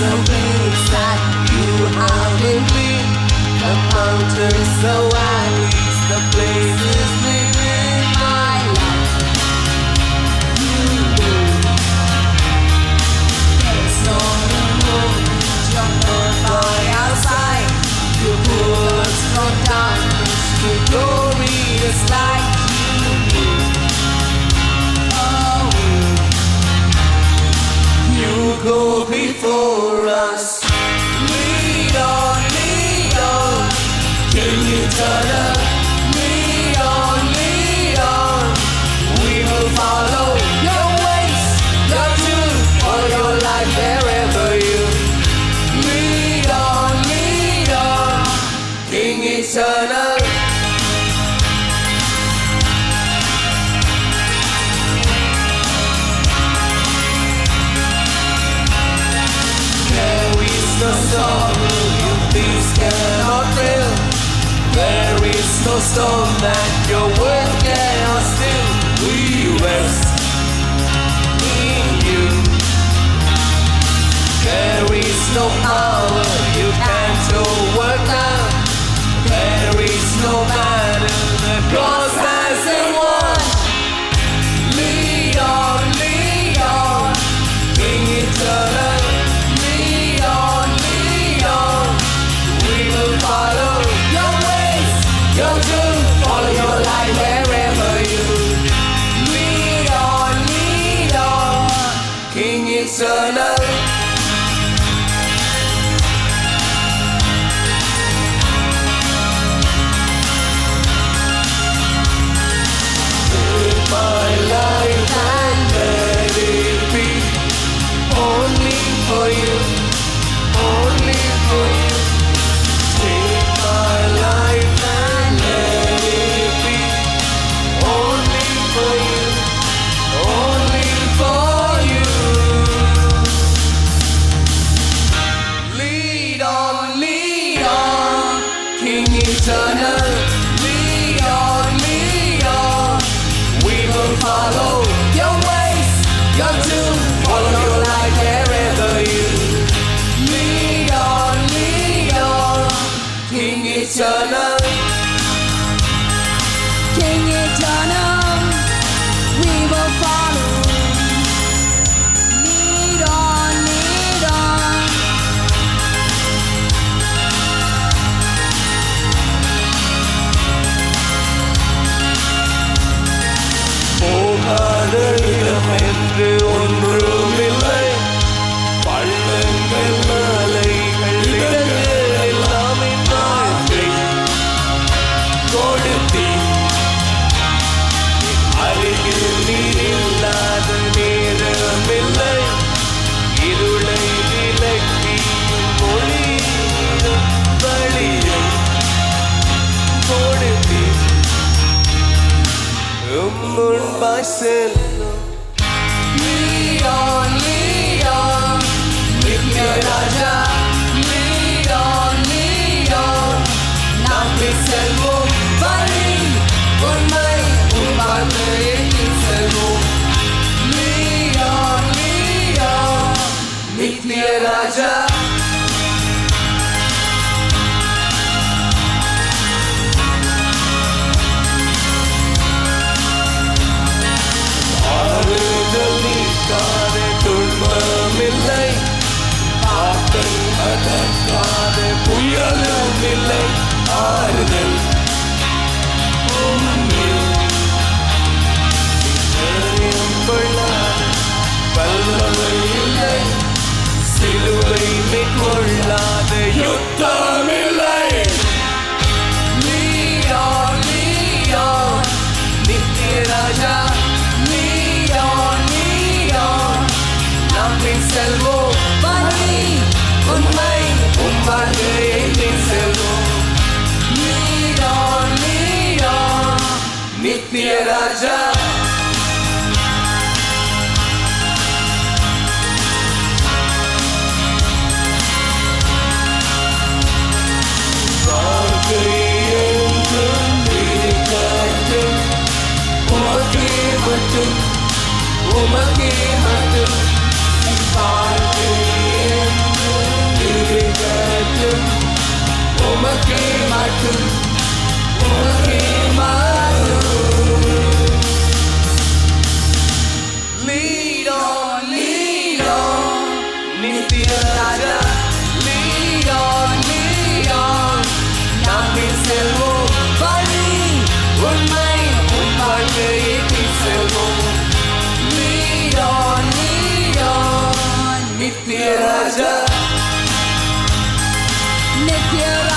the place that you haven't been. The mountains, the valleys, the places within my life. You know there's no room, you're not by our side. You pull us from darkness to glorious light. You go before us. Lead on, King eternal. Lead on, we will follow your ways, your truth, for your life wherever you. Lead on, King eternal. No sorrow you peace cannot thrill. There is no storm that your word cannot still. We rest in you. There is no power you can't overcome. There is no battle that God hasn't won. Lead on, King eternal. Follow your ways, your truth, follow your life wherever you. Lead on, King eternal. Take my life and let it be only for you, only for you. My life and let it be only for you, only for you. Lead on, King eternal. Lead on, we will follow your ways, your truth, follow your life wherever you. Lead on, King eternal. King eternal, we will follow. Lead on, போகாதடம் என்று ஒன்றுமில்லை. பள்ளங்கள் மலைகள் இடங்கள் எல்லாமே கொடுத்தி அருகில் நீரில்லாத நேரமில்லை. இருளை விலக்கி மொழியிடும் வழியை கொடுத்தி முன்பாய் செல்லும். Lead on, Nitya Raja. Lead on, நாம் செல்வோம் வழி உண்மை உன் வார்த்தையை செல்வோம். Lead on, நித்ய ராஜா. ஆறுதல் நீக்காத துன்பமில்லை, காற்றை அடக்காத புயலும் இல்லை. ஆறுதல் வல்லமை இல்லை, சிலுவை மேற்கொள்ளாத யுத்தமில்லை. Lead on, Nitya Raja. Lead on, நாம் செல்வோம் வழி உண்மை உன் வாழ்க்கையை செல்வோம். Lead on, நித்ய ராஜா. உமக்கே மட்டும் வாழ்க்கை என்று ராஜா லீயோன் லீயோன் நாட்டில் செல்வோம் வழி உண்மை உன் வாழ்க்கையை செல்வோம் லீயோன் லீயோன் நித்திய ராஜா நித்ய